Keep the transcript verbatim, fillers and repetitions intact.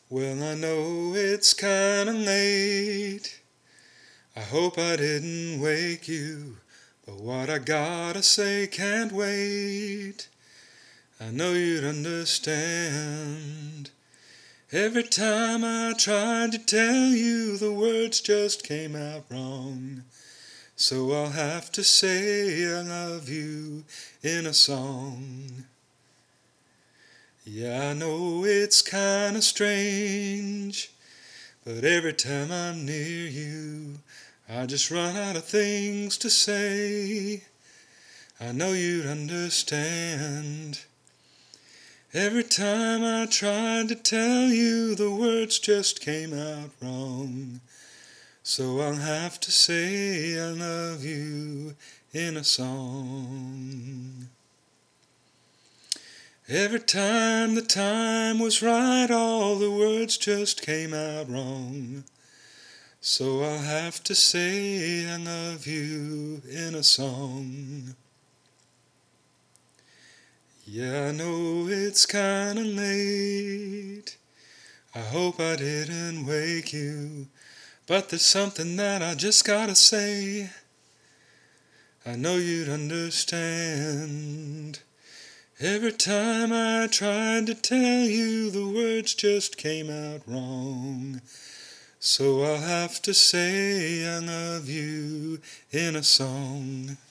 Well, I know it's kinda late. I hope I didn't wake you, but what I gotta say can't wait. I know you'd understand. Every time I tried to tell you, the words just came out wrong. So I'll have to say I love you in a song. Yeah, I know it's kinda strange, but every time I'm near you, I just run out of things to say. I know you'd understand. Every time I tried to tell you, the words just came out wrong. So I'll have to say I love you in a song. Every time the time was right, all the words just came out wrong. So I'll have to say I love you in a song. Yeah, I know it's kinda late. I hope I didn't wake you, but there's something that I just gotta say. I know you'd understand. Every time I tried to tell you, the words just came out wrong. So I'll have to say I love you in a song.